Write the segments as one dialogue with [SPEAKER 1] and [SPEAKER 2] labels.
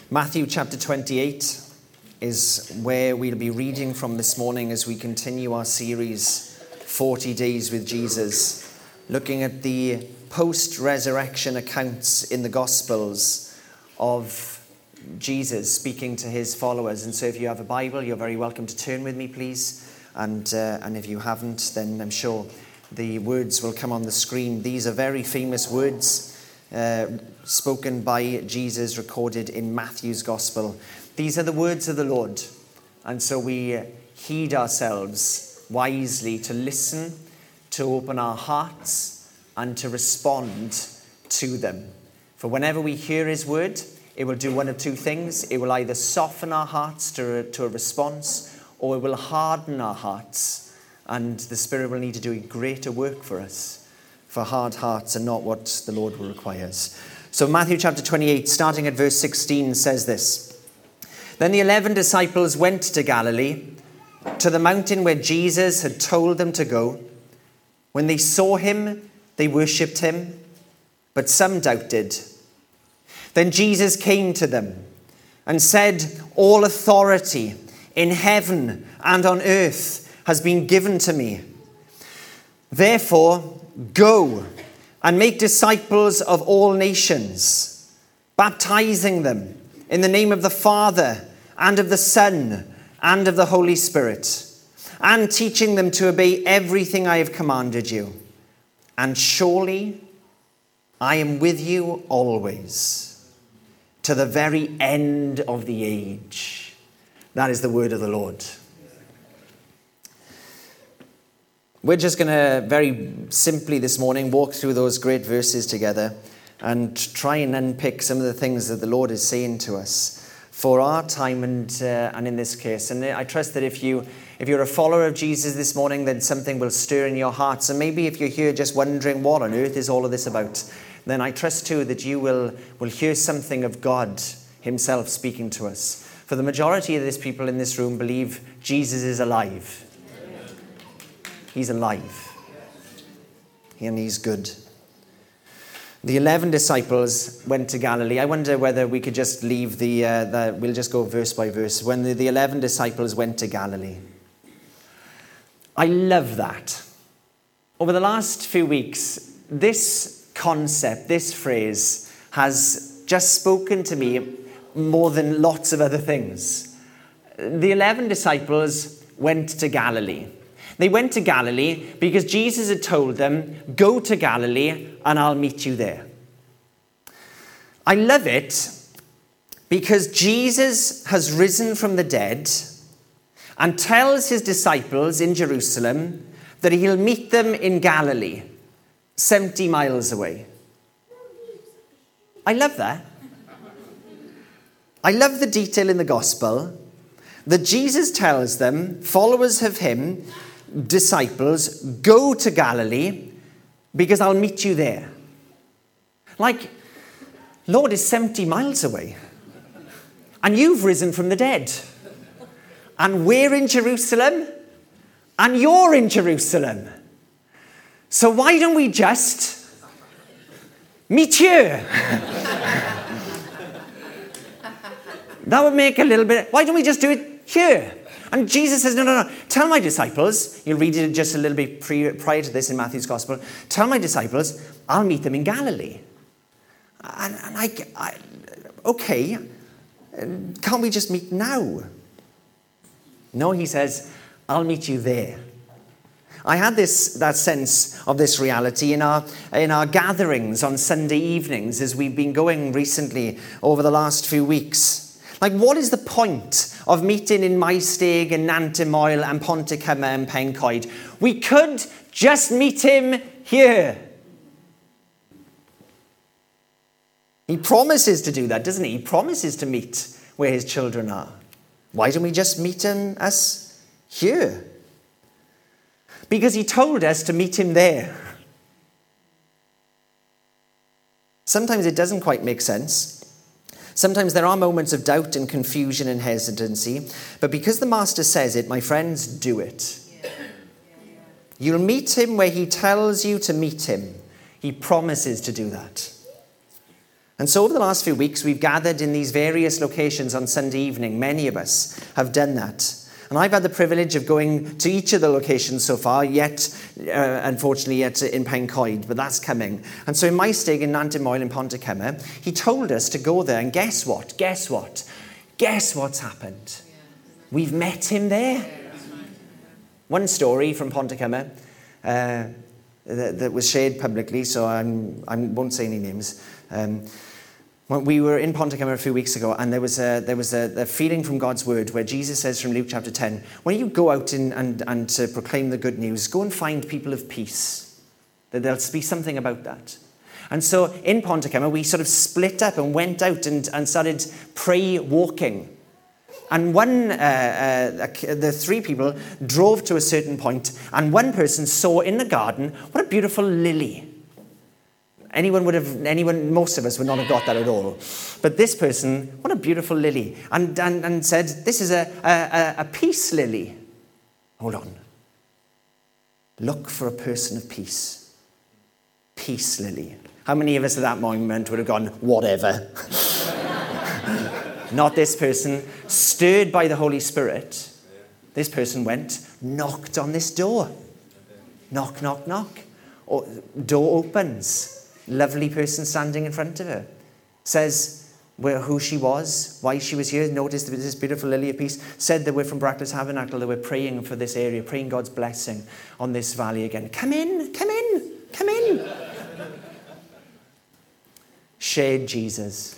[SPEAKER 1] Matthew chapter 28 is where we'll be reading from this morning as we continue our series, 40 Days with Jesus, looking at the post-resurrection accounts in the Gospels of Jesus speaking to his followers. And so if you have a Bible, you're very welcome to turn with me, please. And if you haven't, then I'm sure the words will come on the screen. These are very famous words spoken by Jesus, recorded in Matthew's Gospel. These are the words of the Lord. And so we heed ourselves wisely to listen, to open our hearts, and to respond to them. For whenever we hear his word, it will do one of two things. It will either soften our hearts to a response, or it will harden our hearts, and the Spirit will need to do a greater work for us. For hard hearts are not what the Lord will requires. So Matthew chapter 28, starting at verse 16, says this. Then the 11 disciples went to Galilee, to the mountain where Jesus had told them to go. When they saw him, they worshipped him, but some doubted. Then Jesus came to them and said, "All authority in heaven and on earth has been given to me. Therefore, go and make disciples of all nations, baptizing them in the name of the Father and of the Son and of the Holy Spirit, and teaching them to obey everything I have commanded you. And surely I am with you always, to the very end of the age." That is the word of the Lord. We're just going to very simply this morning walk through those great verses together and try and unpick some of the things that the Lord is saying to us for our time and in this case. And I trust that if you're a follower of Jesus this morning, then something will stir in your hearts. And maybe if you're here just wondering what on earth is all of this about, then I trust too that you will hear something of God himself speaking to us. For the majority of these people in this room believe Jesus is alive. He's alive. And he's good. The 11 disciples went to Galilee. I wonder whether we could just leave we'll just go verse by verse. When the 11 disciples went to Galilee. I love that. Over the last few weeks, this concept, this phrase, has just spoken to me more than lots of other things. The 11 disciples went to Galilee. They went to Galilee because Jesus had told them, "Go to Galilee and I'll meet you there." I love it because Jesus has risen from the dead and tells his disciples in Jerusalem that he'll meet them in Galilee, 70 miles away. I love that. I love the detail in the gospel that Jesus tells them, followers of him, disciples, "Go to Galilee because I'll meet you there." Like, Lord is 70 miles away and you've risen from the dead and we're in Jerusalem and you're in Jerusalem. So why don't we just meet here? That would make a little bit, why don't we just do it here? And Jesus says, no. Tell my disciples, you'll read it just a little bit prior to this in Matthew's Gospel. Tell my disciples, I'll meet them in Galilee. Okay, can't we just meet now? No, he says, I'll meet you there. I had that sense of this reality in our gatherings on Sunday evenings as we've been going recently over the last few weeks. Like, what is the point of meeting in Maesteg and Nantymoel and Pontycymer and Pencoed? We could just meet him here. He promises to do that, doesn't he? He promises to meet where his children are. Why don't we just meet us here? Because he told us to meet him there. Sometimes it doesn't quite make sense. Sometimes there are moments of doubt and confusion and hesitancy, but because the Master says it, my friends, do it. You'll meet him where he tells you to meet him. He promises to do that. And so over the last few weeks, we've gathered in these various locations on Sunday evening. Many of us have done that. And I've had the privilege of going to each of the locations so far, unfortunately, yet in Pencoed, but that's coming. And so in my stay in Nant y Moel in Pontycymer, he told us to go there, and guess what? Guess what's happened? We've met him there. One story from Pontycymer that was shared publicly, so I won't say any names. We were in Pontycymer a few weeks ago, and there was a feeling from God's word where Jesus says from Luke chapter 10, when you go out and to proclaim the good news, go and find people of peace. That there'll be something about that. And so in Pontycymer, we sort of split up and went out and started pray walking. And the three people drove to a certain point, and one person saw in the garden, what a beautiful lily. Most of us would not have got that at all. But this person, what a beautiful lily. And said, this is a peace lily. Hold on. Look for a person of peace. Peace lily. How many of us at that moment would have gone, whatever? Not this person. Stirred by the Holy Spirit, this person went, knocked on this door. Knock, knock, knock. Door opens. Lovely person standing in front of her. Says who she was, why she was here. Noticed this beautiful lily of peace. Said that we're from Brackless Tabernacle, that we're praying for this area, praying God's blessing on this valley again. Come in, come in, come in. Shared Jesus.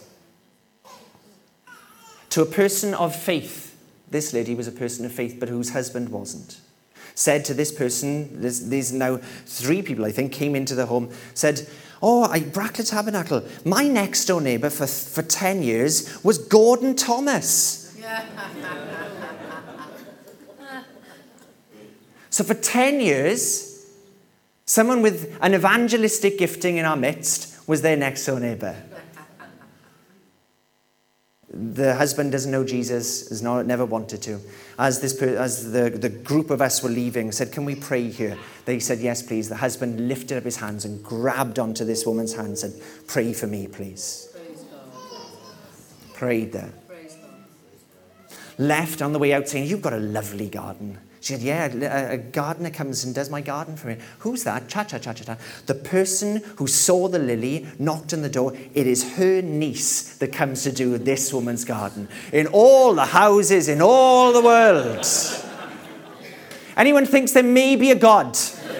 [SPEAKER 1] To a person of faith, this lady was a person of faith, but whose husband wasn't. Said to this person, these now 3 people, I think, came into the home, said, Bracklett Tabernacle, my next door neighbour for 10 years was Gordon Thomas. So for 10 years, someone with an evangelistic gifting in our midst was their next door neighbour. The husband doesn't know Jesus, has never wanted to. As the group of us were leaving, said, can we pray here? They said, yes, please. The husband lifted up his hands and grabbed onto this woman's hand and said, pray for me, please. Praise God. Prayed there. Praise God. Left on the way out saying, you've got a lovely garden. She said, yeah, a gardener comes and does my garden for me. Who's that? Cha-cha-cha-cha-cha. The person who saw the lily, knocked on the door, it is her niece that comes to do this woman's garden. In all the houses, in all the world. Anyone thinks there may be a God?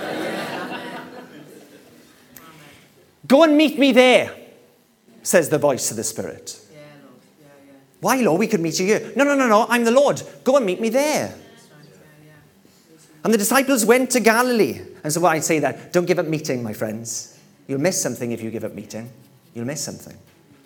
[SPEAKER 1] Go and meet me there, says the voice of the Spirit. Why, Lord? We could meet you here. No, I'm the Lord. Go and meet me there. And the disciples went to Galilee. And so why I say that, don't give up meeting, my friends. You'll miss something if you give up meeting. You'll miss something.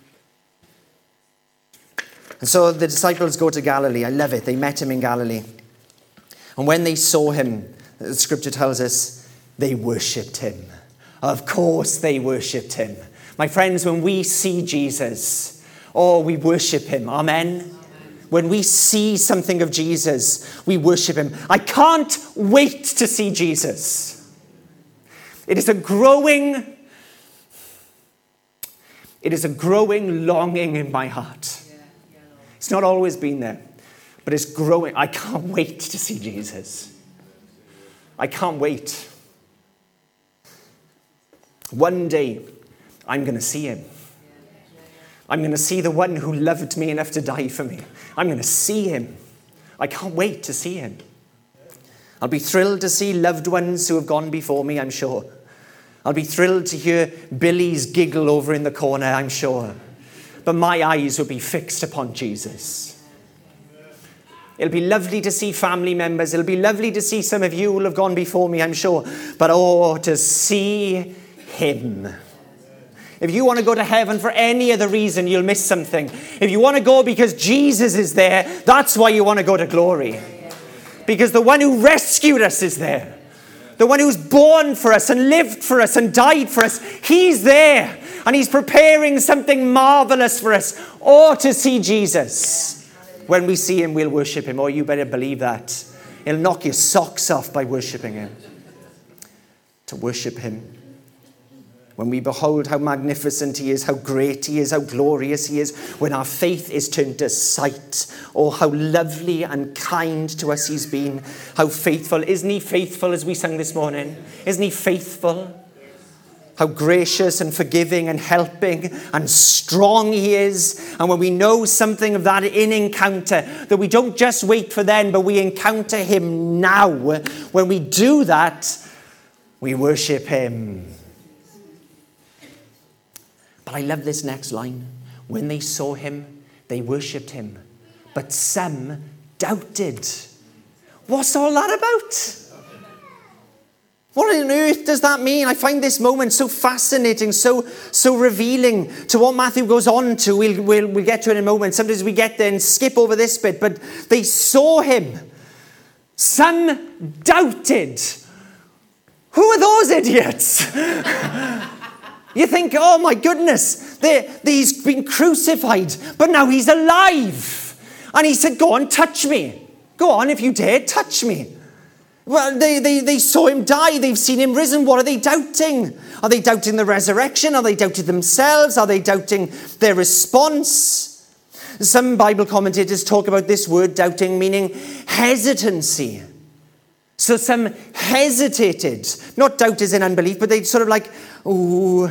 [SPEAKER 1] And so the disciples go to Galilee. I love it. They met him in Galilee. And when they saw him, the scripture tells us, they worshipped him. Of course they worshipped him. My friends, when we see Jesus, we worship him. Amen. When we see something of Jesus, we worship him. I can't wait to see Jesus. It is a growing longing in my heart. It's not always been there, but it's growing. I can't wait to see Jesus. I can't wait. One day, I'm going to see him. I'm going to see the one who loved me enough to die for me. I'm going to see him. I can't wait to see him. I'll be thrilled to see loved ones who have gone before me, I'm sure. I'll be thrilled to hear Billy's giggle over in the corner, I'm sure. But my eyes will be fixed upon Jesus. It'll be lovely to see family members. It'll be lovely to see some of you who have gone before me, I'm sure. But to see him. If you want to go to heaven for any other reason, you'll miss something. If you want to go because Jesus is there, that's why you want to go to glory. Because the one who rescued us is there. The one who's born for us and lived for us and died for us, he's there. And he's preparing something marvelous for us. To see Jesus. When we see him, we'll worship him. You better believe that. He'll knock your socks off by worshiping him. To worship him. when we behold how magnificent he is, how great he is, how glorious he is, when our faith is turned to sight, oh, how lovely and kind to us he's been, how faithful. Isn't he faithful, as we sang this morning? Isn't he faithful? How gracious and forgiving and helping and strong he is. And when we know something of that in encounter, that we don't just wait for then, but we encounter him now. When we do that, we worship him. But I love this next line. When they saw him, they worshipped him. But some doubted. What's all that about? What on earth does that mean? I find this moment so fascinating, so revealing to what Matthew goes on to. We'll get to it in a moment. Sometimes we get there and skip over this bit. But they saw him. Some doubted. Who are those idiots? You think, oh my goodness, he's been crucified, but now he's alive. And he said, go on, touch me. Go on, if you dare, touch me. Well, they saw him die. They've seen him risen. What are they doubting? Are they doubting the resurrection? Are they doubting themselves? Are they doubting their response? Some Bible commentators talk about this word doubting meaning hesitancy. So some hesitated. Not doubt as in unbelief, but they sort of like, ooh.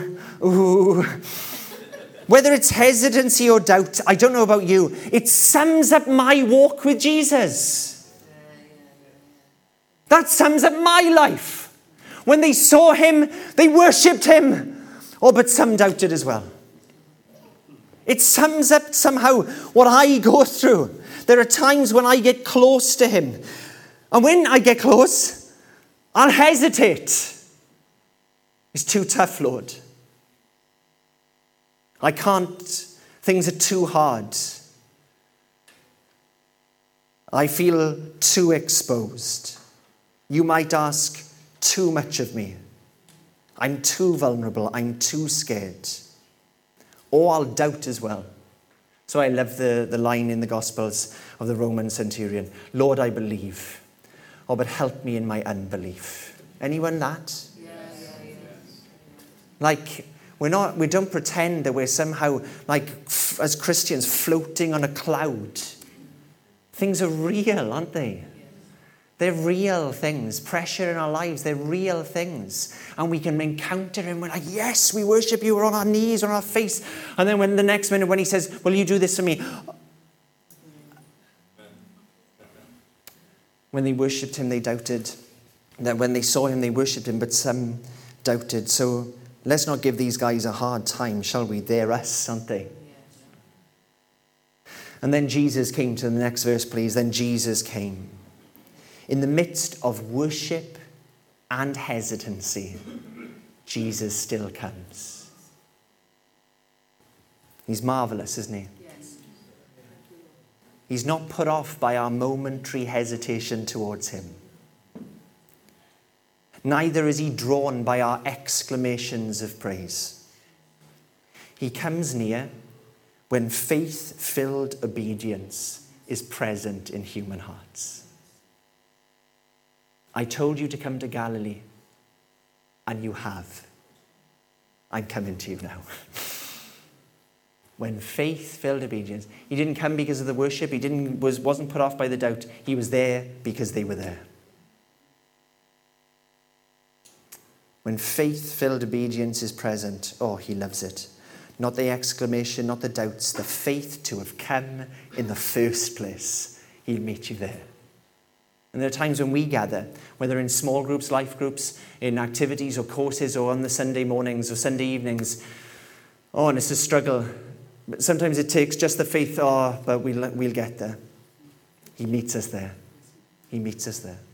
[SPEAKER 1] Whether it's hesitancy or doubt, I don't know about you. It sums up my walk with Jesus. That sums up my life. When they saw him, they worshipped him. Oh, but some doubted as well. It sums up somehow what I go through. There are times when I get close to him. And when I get close, I'll hesitate. It's too tough, Lord. I can't. Things are too hard. I feel too exposed. You might ask too much of me. I'm too vulnerable. I'm too scared. Or I'll doubt as well. So I love the line in the Gospels of the Roman centurion. Lord, I believe. Oh, but help me in my unbelief. Anyone that? Yes. Like, we don't pretend that we're somehow, like, as Christians, floating on a cloud. Things are real, aren't they? They're real things. Pressure in our lives, they're real things. And we can encounter him. We're like, yes, we worship you. We're on our knees, on our face. And then when the next minute, when he says, will you do this for me? When they worshipped him, they doubted. That when they saw him, they worshipped him, but some doubted. So let's not give these guys a hard time, shall we? They're us, aren't they? And then Jesus came to the next verse, please. Then Jesus came. In the midst of worship and hesitancy, Jesus still comes. He's marvelous, isn't he? Yes. He's not put off by our momentary hesitation towards him. Neither is he drawn by our exclamations of praise. He comes near when faith-filled obedience is present in human hearts. I told you to come to Galilee, and you have. I'm coming to you now. When faith-filled obedience, he didn't come because of the worship. He wasn't put off by the doubt. He was there because they were there. When faith-filled obedience is present, oh, he loves it. Not the exclamation, not the doubts, the faith to have come in the first place. He'll meet you there. And there are times when we gather, whether in small groups, life groups, in activities or courses, or on the Sunday mornings or Sunday evenings. Oh, and it's a struggle. But sometimes it takes just the faith, but we'll get there. He meets us there. He meets us there.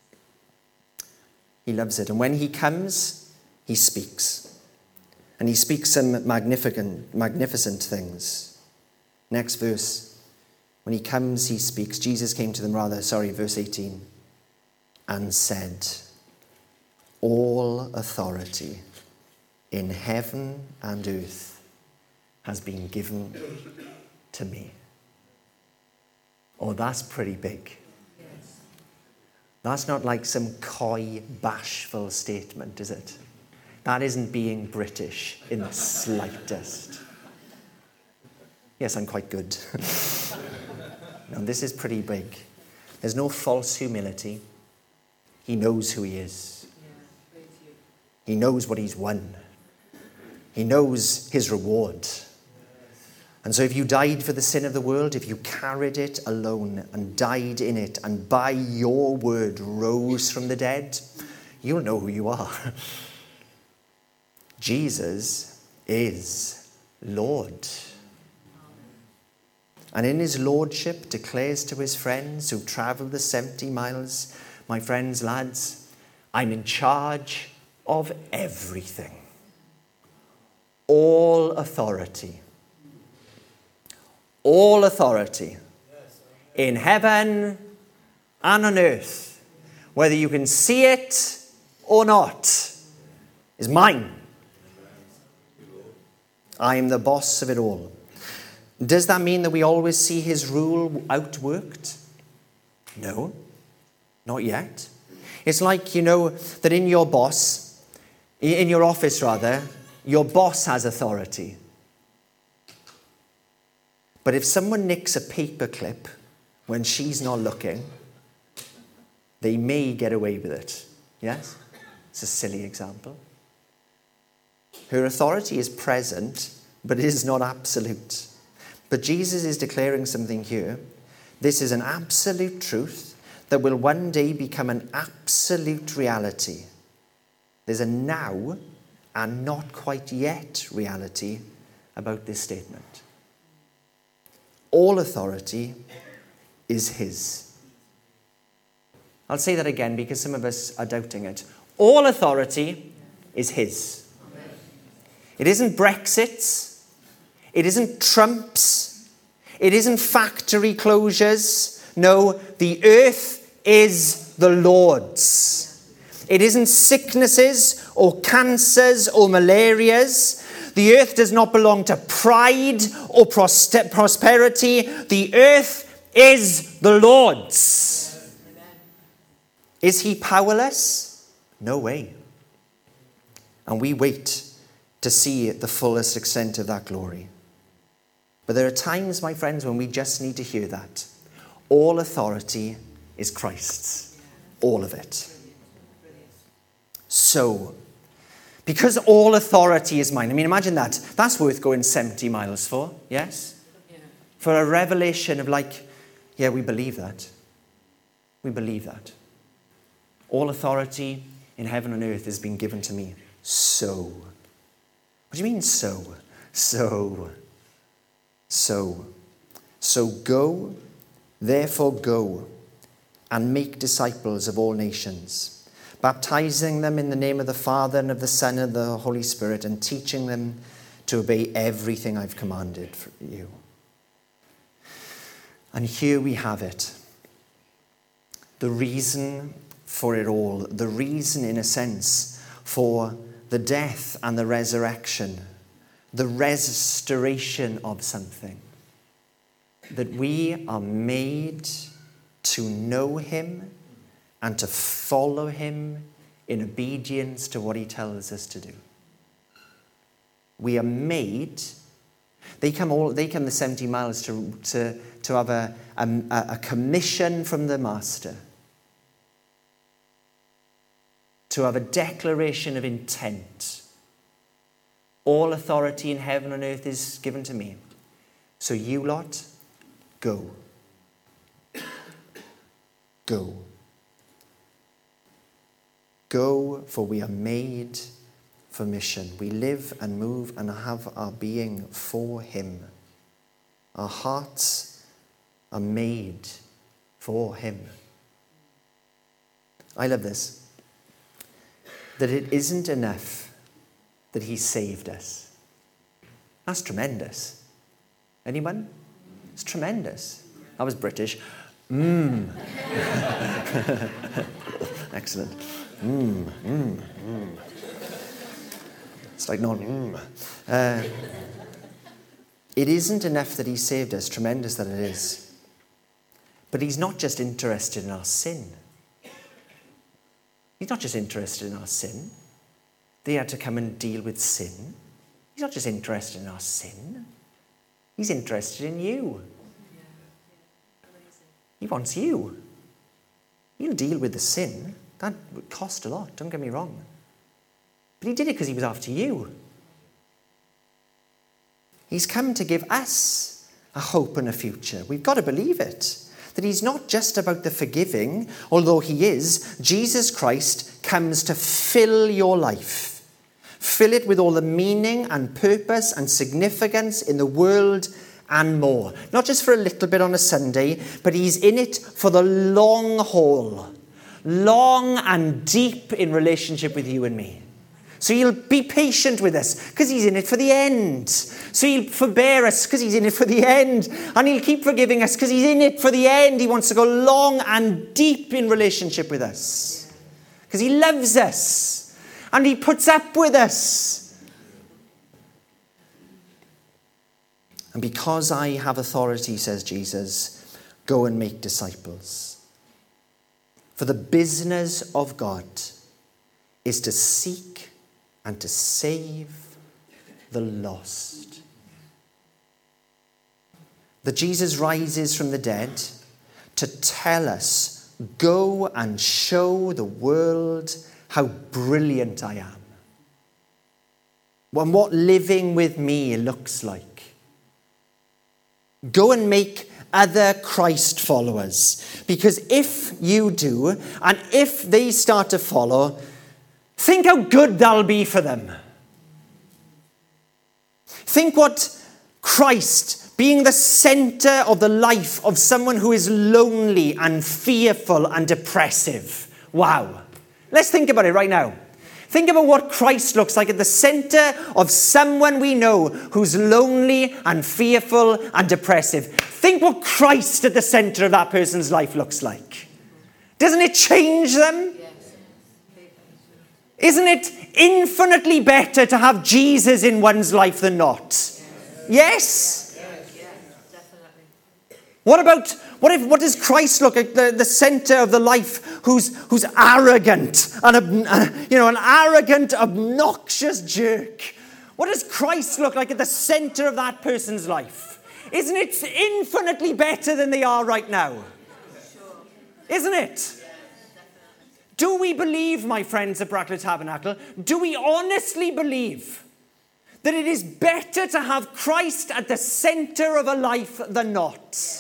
[SPEAKER 1] He loves it. And when he comes, he speaks. And he speaks some magnificent things. Next verse. When he comes, he speaks. Jesus came to them, verse 18, and said, all authority in heaven and earth has been given to me. Oh, that's pretty big. That's not like some coy, bashful statement, is it? That isn't being British in the slightest. Yes, I'm quite good. No, this is pretty big. There's no false humility. He knows who he is. He knows what he's won. He knows his reward. And so if you died for the sin of the world, if you carried it alone and died in it, and by your word rose from the dead, you'll know who you are. Jesus is Lord. And in his lordship declares to his friends who've travelled the 70 miles, my friends, lads, I'm in charge of everything. All authority. All authority in heaven and on earth, whether you can see it or not, is mine. I am the boss of it all. Does that mean that we always see his rule outworked? No, not yet. It's like, that in your office, your boss has authority. But if someone nicks a paperclip when she's not looking, they may get away with it. Yes? It's a silly example. Her authority is present, but it is not absolute. But Jesus is declaring something here. This is an absolute truth that will one day become an absolute reality. There's a now and not quite yet reality about this statement. All authority is his. I'll say that again because some of us are doubting it. All authority is his. It isn't Brexit's. It isn't Trump's. It isn't factory closures. No, the earth is the Lord's. It isn't sicknesses or cancers or malarias. The earth does not belong to pride or prosperity. The earth is the Lord's. Is he powerless? No way. And we wait to see the fullest extent of that glory. But there are times, my friends, when we just need to hear that. All authority is Christ's. All of it. So, because all authority is mine. I mean, imagine that. That's worth going 70 miles for, yes? Yeah. For a revelation of we believe that. We believe that. All authority in heaven and earth has been given to me. So. What do you mean so? So go, therefore go, and make disciples of all nations, baptizing them in the name of the Father and of the Son and of the Holy Spirit, and teaching them to obey everything I've commanded for you. And here we have it. The reason for it all, the reason, in a sense, for the death and the resurrection, the restoration of something. That we are made to know him and to follow him in obedience to what he tells us to do. We are made. They come the 70 miles to have a commission from the Master. To have a declaration of intent. All authority in heaven and earth is given to me. So you lot, go. Go. Go, for we are made for mission. We live and move and have our being for him. Our hearts are made for him. I love this. That it isn't enough that he saved us. That's tremendous. Anyone? It's tremendous. I was British. Excellent. It's like not. It isn't enough that he saved us. Tremendous that it is. But he's not just interested in our sin. He's not just interested in our sin. They had to come and deal with sin. He's not just interested in our sin. He's interested in you. He wants you. He'll deal with the sin. That would cost a lot, don't get me wrong. But he did it because he was after you. He's come to give us a hope and a future. We've got to believe it. That he's not just about the forgiving, although he is. Jesus Christ comes to fill your life. Fill it with all the meaning and purpose and significance in the world and more. Not just for a little bit on a Sunday, but he's in it for the long haul. Long and deep in relationship with you and me. So he'll be patient with us because he's in it for the end. So he'll forbear us because he's in it for the end. And he'll keep forgiving us because he's in it for the end. He wants to go long and deep in relationship with us. Because he loves us. And he puts up with us. And because I have authority, says Jesus, go and make disciples. For the business of God is to seek and to save the lost. That Jesus rises from the dead to tell us, go and show the world how brilliant I am. And what living with me looks like. Go and make other Christ followers. Because if you do, and if they start to follow, think how good that'll be for them. Think what Christ, being the center of the life of someone who is lonely and fearful and depressive. Wow. Let's think about it right now. Think about what Christ looks like at the center of someone we know who's lonely and fearful and depressive. Think what Christ at the center of that person's life looks like. Doesn't it change them? Isn't it infinitely better to have Jesus in one's life than not? Yes? What does Christ look like at the center of the life who's arrogant and an arrogant, obnoxious jerk? What does Christ look like at the center of that person's life? Isn't it infinitely better than they are right now? Isn't it? Do we believe, my friends at Brackley Tabernacle, do we honestly believe that it is better to have Christ at the center of a life than not?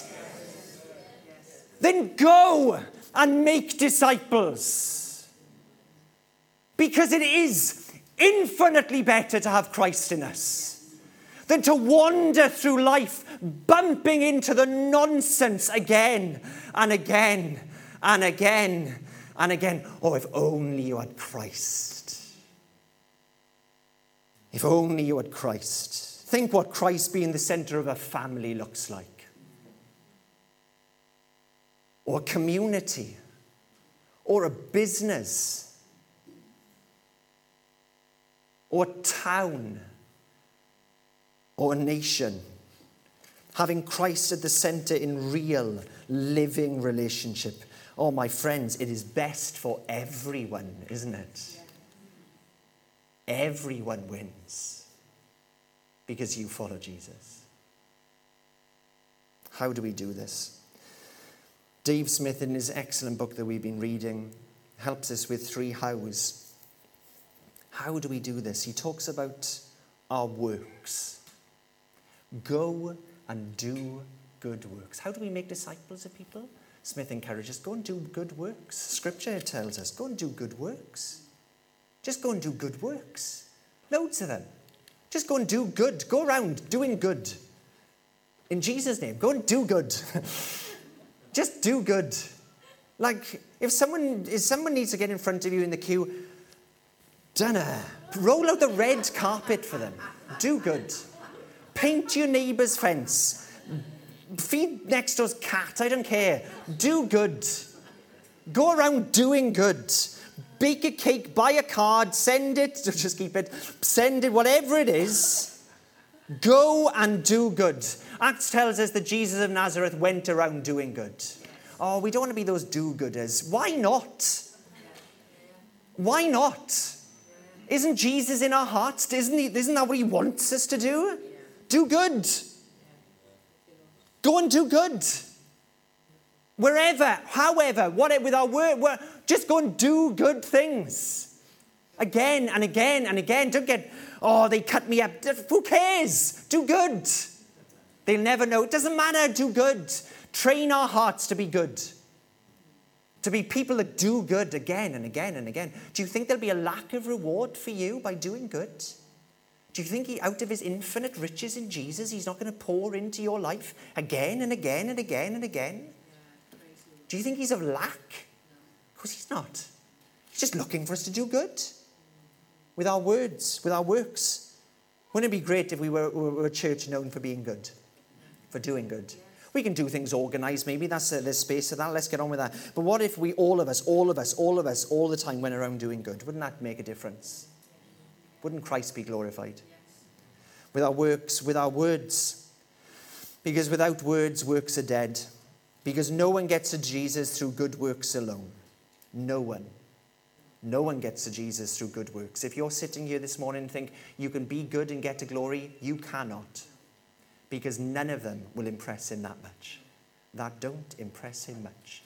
[SPEAKER 1] Then go and make disciples. Because it is infinitely better to have Christ in us than to wander through life bumping into the nonsense again and again and again and again. Oh, if only you had Christ. If only you had Christ. Think what Christ being the center of a family looks like. Or a community. Or a business. Or a town. Or a nation. Having Christ at the center in real, living relationship. Oh, my friends, it is best for everyone, isn't it? Everyone wins because you follow Jesus. How do we do this? Dave Smith, in his excellent book that we've been reading, helps us with 3 hows. How do we do this? He talks about our works. Go and do good works. How do we make disciples of people? Smith encourages, go and do good works. Scripture tells us, go and do good works. Just go and do good works. Loads of them. Just go and do good. Go around doing good. In Jesus' name, go and do good. Just do good. Like, if someone needs to get in front of you in the queue, roll out the red carpet for them. Do good. Paint your neighbour's fence. Feed next door's cat. I don't care. Do good. Go around doing good. Bake a cake, buy a card, send it, just keep it, send it, whatever it is. Go and do good. Acts tells us that Jesus of Nazareth went around doing good. Oh, we don't want to be those do-gooders. Why not? Why not? Isn't Jesus in our hearts? Isn't that what he wants us to do? Do good. Go and do good. Wherever, however, whatever, with our word, just go and do good things. Again and again and again. Don't get, they cut me up. Who cares? Do good. They'll never know. It doesn't matter. Do good. Train our hearts to be good. To be people that do good again and again and again. Do you think there'll be a lack of reward for you by doing good? Do you think out of his infinite riches in Jesus, he's not going to pour into your life again and again and again and again? Do you think he's of lack? Of course he's not. He's just looking for us to do good. With our words, with our works. Wouldn't it be great if we were a church known for being good? For doing good? We can do things organised, maybe. There's space for that. Let's get on with that. But what if we, all of us, all the time went around doing good? Wouldn't that make a difference? Wouldn't Christ be glorified? With our works, with our words. Because without words, works are dead. Because no one gets to Jesus through good works alone. No one. No one gets to Jesus through good works. If you're sitting here this morning and think you can be good and get to glory, you cannot. Because none of them will impress him that much. That don't impress him much.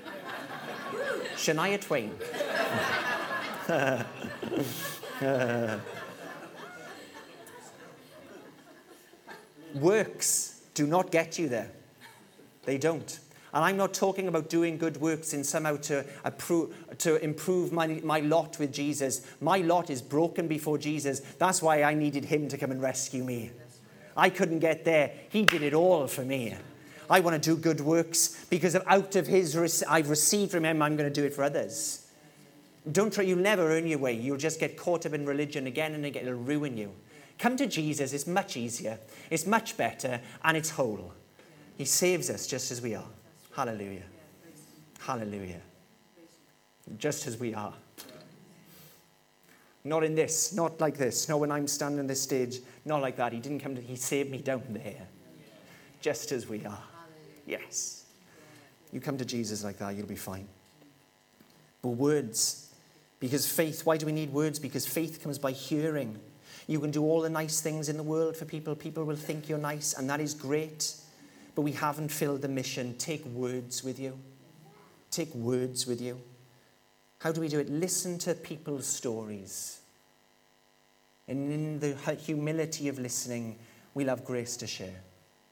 [SPEAKER 1] Shania Twain. Works do not get you there. They don't. And I'm not talking about doing good works in somehow to improve my lot with Jesus. My lot is broken before Jesus. That's why I needed him to come and rescue me. I couldn't get there. He did it all for me. I want to do good works because out of his I've received from him, I'm going to do it for others. Don't try. You'll never earn your way. You'll just get caught up in religion again and again. It'll ruin you. Come to Jesus. It's much easier. It's much better. And it's whole. He saves us just as we are. Hallelujah. Hallelujah. Just as we are. Not in this, not like this. Not when I'm standing on this stage. Not like that. He saved me down there. Just as we are. Yes. You come to Jesus like that, you'll be fine. But words. Because faith, why do we need words? Because faith comes by hearing. You can do all the nice things in the world for people. People will think you're nice, and that is great. But we haven't filled the mission. Take words with you. Take words with you. How do we do it? Listen to people's stories. And in the humility of listening, we'll have grace to share.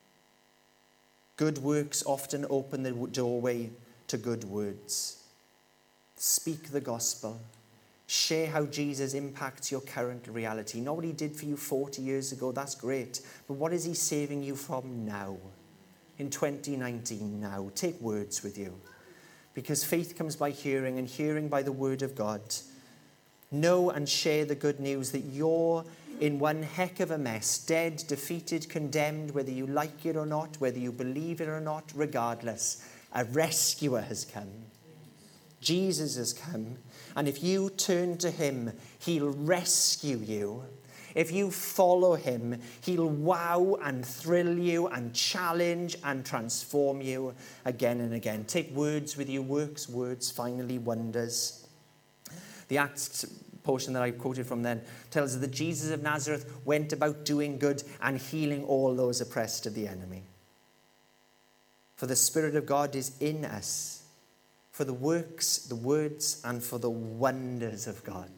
[SPEAKER 1] Good works often open the doorway to good words. Speak the gospel. Share how Jesus impacts your current reality. Not what he did for you 40 years ago, that's great. But what is he saving you from now? In 2019 now. Take words with you. Because faith comes by hearing, and hearing by the word of God. Know and share the good news that you're in one heck of a mess. Dead, defeated, condemned, whether you like it or not, whether you believe it or not, regardless. A rescuer has come. Jesus has come. And if you turn to him, he'll rescue you. If you follow him, he'll wow and thrill you and challenge and transform you again and again. Take words with you, works, words, finally wonders. The Acts portion that I quoted from then tells us that Jesus of Nazareth went about doing good and healing all those oppressed of the enemy. For the Spirit of God is in us, for the works, the words, and for the wonders of God.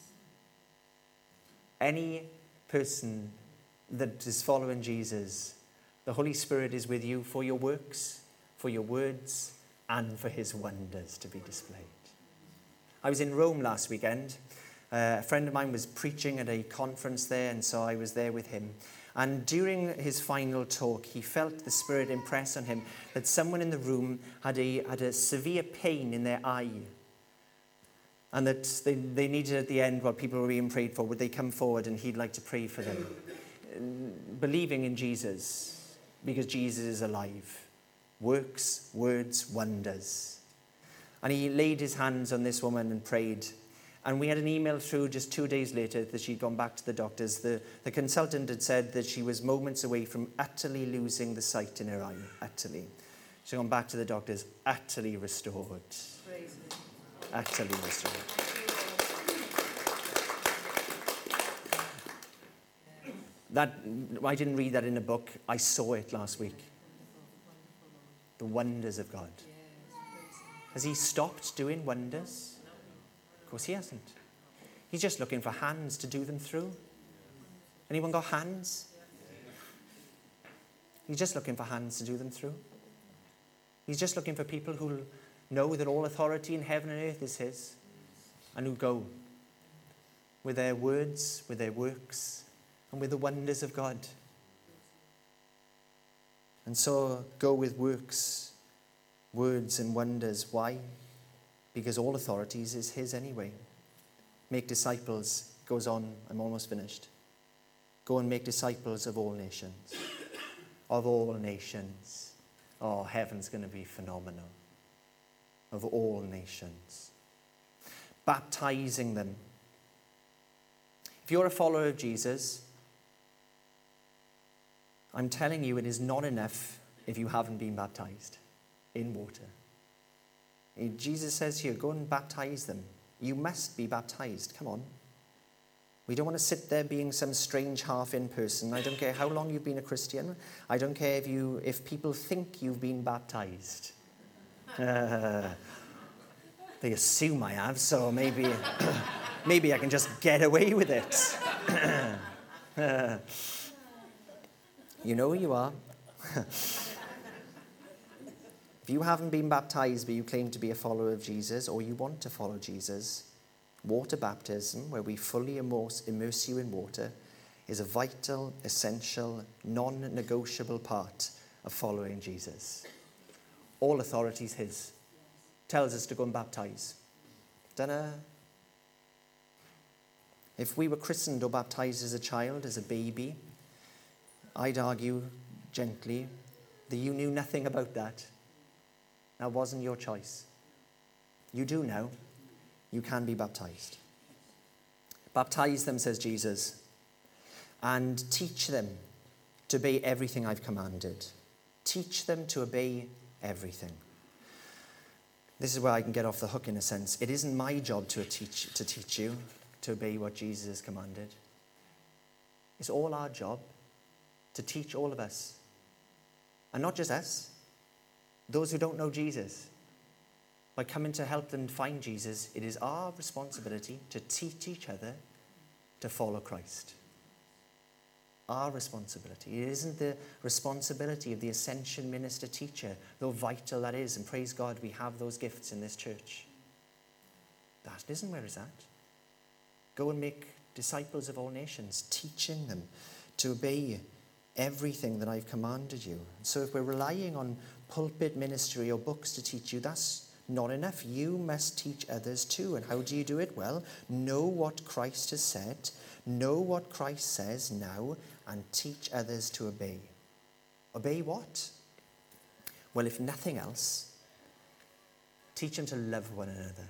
[SPEAKER 1] Any person that is following Jesus, the Holy Spirit is with you for your works, for your words, and for his wonders to be displayed. I was in Rome last weekend. A friend of mine was preaching at a conference there, and so I was there with him. And during his final talk, he felt the Spirit impress on him that someone in the room had a severe pain in their eye. And that they needed at the end, while people were being prayed for, would they come forward and he'd like to pray for them. Believing in Jesus, because Jesus is alive. Works, words, wonders. And he laid his hands on this woman and prayed. And we had an email through just 2 days later that she'd gone back to the doctors. The consultant had said that she was moments away from utterly losing the sight in her eye. Utterly. She'd gone back to the doctors, utterly restored. Utterly restored. I didn't read that in a book. I saw it last week. The wonders of God. Has he stopped doing wonders? Of course he hasn't. He's just looking for hands to do them through. Anyone got hands? He's just looking for hands to do them through. He's just looking for people who know that all authority in heaven and earth is his, and who go with their words, with their works, and with the wonders of God. And so go with works, words and wonders. Why? Because all authorities is his anyway. Make disciples, goes on, I'm almost finished. Go and make disciples of all nations. Of all nations. Oh, heaven's going to be phenomenal. Of all nations. Baptizing them. If you're a follower of Jesus, I'm telling you, it is not enough if you haven't been baptized in water. Jesus says here, go and baptize them. You must be baptized. Come on. We don't want to sit there being some strange half-in person. I don't care how long you've been a Christian. I don't care if people think you've been baptized. They assume I have, so maybe, maybe I can just get away with it. You know who you are. If you haven't been baptized but you claim to be a follower of Jesus, or you want to follow Jesus, water baptism, where we fully immerse you in water, is a vital, essential, non-negotiable part of following Jesus. All authority is his. Tells us to go and baptize. If we were christened or baptized as a child, as a baby, I'd argue gently that you knew nothing about that. That wasn't your choice. You do now. You can be baptized. Baptize them, says Jesus, and teach them to obey everything I've commanded. Teach them to obey everything. This is where I can get off the hook in a sense. It isn't my job to teach you to obey what Jesus has commanded. It's all our job to teach all of us. And not just us, those who don't know Jesus. By coming to help them find Jesus, it is our responsibility to teach each other to follow Christ. Our responsibility. It isn't the responsibility of the Ascension minister teacher, though vital that is, and praise God we have those gifts in this church. That isn't where it's at. Go and make disciples of all nations, teaching them to obey everything that I've commanded you. So if we're relying on pulpit ministry or books to teach you, that's not enough. You must teach others too. And how do you do it? Well, know what Christ has said, know what Christ says now, and teach others to obey. Obey what? Well, if nothing else, teach them to love one another.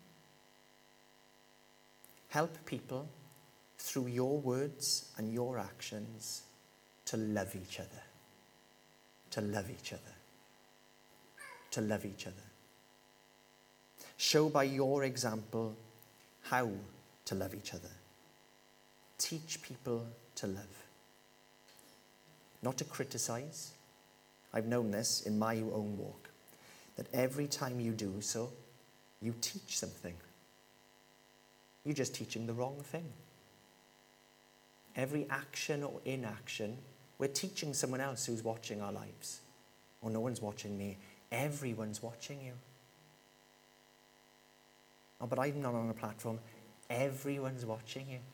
[SPEAKER 1] Help people through your words and your actions to love each other. To love each other. To love each other. Show by your example how to love each other. Teach people to love. Not to criticize. I've known this in my own walk, that every time you do so, you teach something. You're just teaching the wrong thing. Every action or inaction, we're teaching someone else who's watching our lives. Or no one's watching me. Everyone's watching you. Oh, but I'm not on a platform. Everyone's watching you.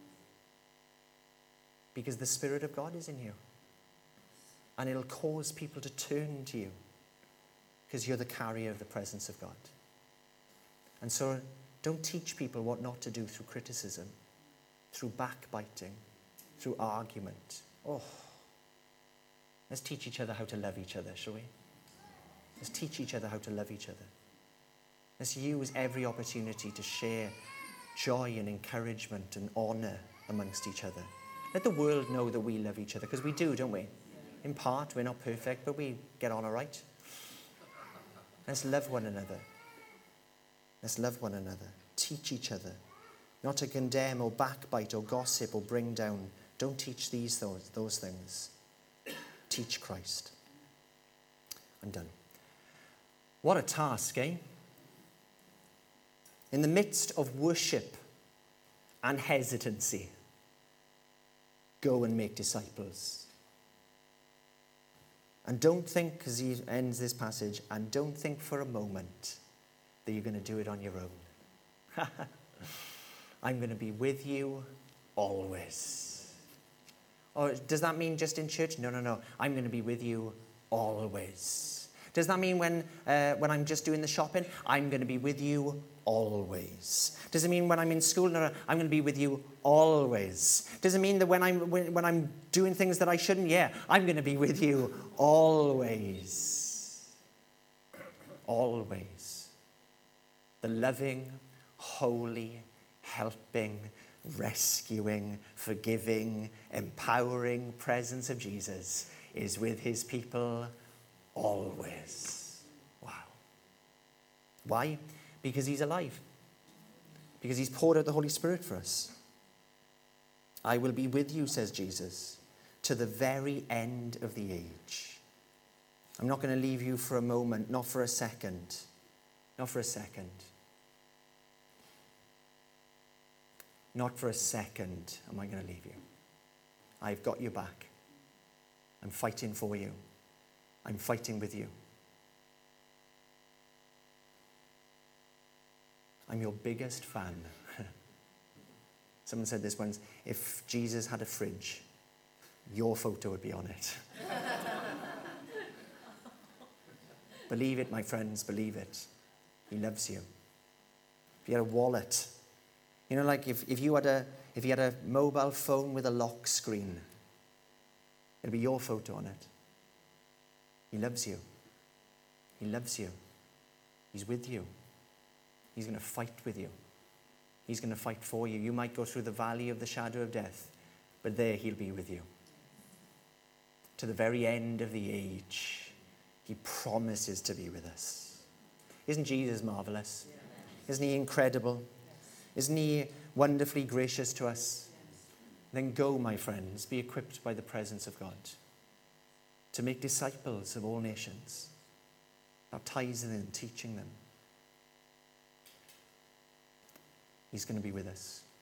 [SPEAKER 1] Because the Spirit of God is in you. And it'll cause people to turn to you. Because you're the carrier of the presence of God. And so don't teach people what not to do through criticism, through backbiting, through argument. Oh, let's teach each other how to love each other, shall we? Let's teach each other how to love each other. Let's use every opportunity to share joy and encouragement and honour amongst each other. Let the world know that we love each other, because we do, don't we? In part, we're not perfect, but we get on all right. Let's love one another. Let's love one another. Teach each other. Not to condemn or backbite or gossip or bring down Don't teach those things. Teach Christ. I'm done. What a task, eh? In the midst of worship and hesitancy, go and make disciples. And don't think, as he ends this passage, and don't think for a moment that you're going to do it on your own. I'm going to be with you always. Or does that mean just in church? No. I'm going to be with you always. Does that mean when I'm just doing the shopping? I'm going to be with you always. Does it mean when I'm in school? No, I'm going to be with you always. Does it mean that when I'm doing things that I shouldn't? Yeah, I'm going to be with you always. Always. The loving, holy, helping, rescuing, forgiving, empowering presence of Jesus is with his people always. Wow. Why? Because he's alive. Because he's poured out the Holy Spirit for us. I will be with you, says Jesus, to the very end of the age. I'm not going to leave you for a moment, not for a second. Not for a second. Not for a second am I going to leave you. I've got you back. I'm fighting for you. I'm fighting with you. I'm your biggest fan. Someone said this once, if Jesus had a fridge, your photo would be on it. Believe it, my friends, believe it. He loves you. If you had a wallet, you know, like if you had a mobile phone with a lock screen, it'd be your photo on it. He loves you. He loves you. He's with you. He's going to fight with you. He's going to fight for you. You might go through the valley of the shadow of death, but there he'll be with you. To the very end of the age, he promises to be with us. Isn't Jesus marvelous? Isn't he incredible? Isn't he wonderfully gracious to us? Then go, my friends, be equipped by the presence of God to make disciples of all nations, baptizing them, teaching them. He's going to be with us.